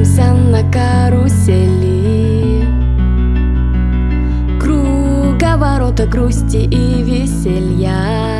покатимся на карусели. Круговорота грусти и веселья.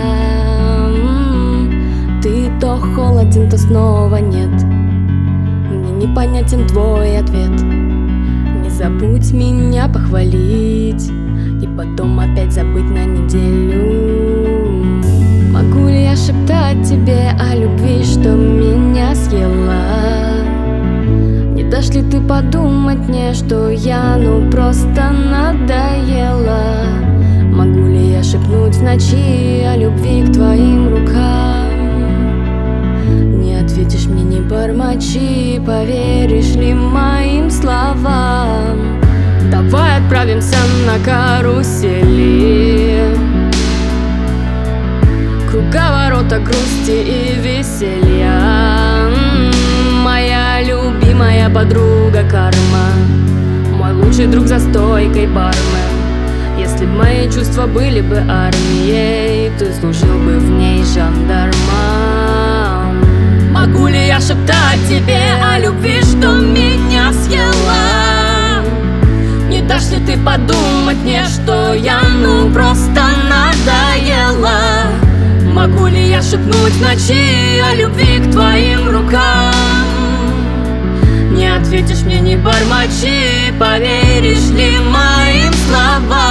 Ты то холоден, то снова нет. Мне непонятен твой ответ. Не забудь меня похвалить и потом опять забыть на неделю. Могу ли я шептать тебе о любви, что меня съела? Не дашь ли ты подумать мне, что я просто надоела? Могу ли я шепнуть в ночи о любви к твоим рукам? Не ответишь мне, не бормочи, поверишь ли моим словам? Давай отправимся на карусели. Круговорота грусти и веселья. Моя любимая подруга карма, мой лучший друг за стойкой бармен. Если б мои чувства были бы армией, ты служил бы в ней жандармом. Могу ли я шептать тебе о любви, что меня съела? Не дашь ли ты подумать мне, что я просто надоела? Могу ли я шепнуть в ночи о любви к твоим рукам? Не ответишь мне, не бормочи, поверишь ли моим словам?